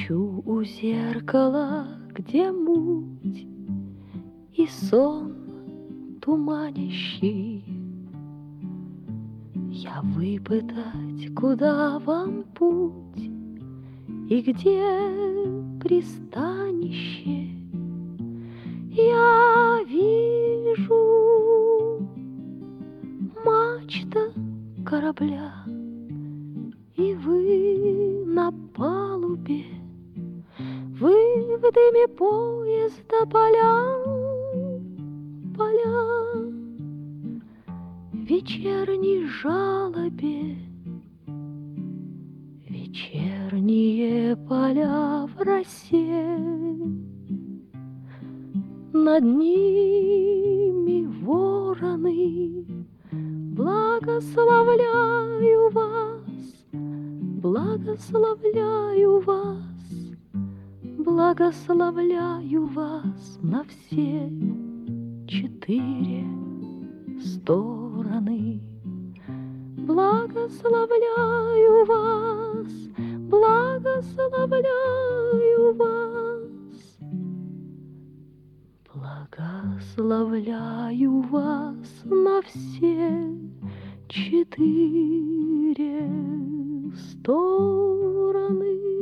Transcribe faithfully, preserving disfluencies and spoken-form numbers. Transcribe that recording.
Стою у зеркала, где муть и сон туманящий. Я выпытать, куда вам путь и где пристанище. Я вижу мачта корабля, и вы на палубе. Вы в дыме поезда поля, поля, в вечерней жалобе. Вечерние поля в росе, над ними вороны. Благословляю вас, благословляю вас, благословляю вас на все четыре стороны. Благословляю вас, благословляю вас, благословляю вас на все четыре стороны.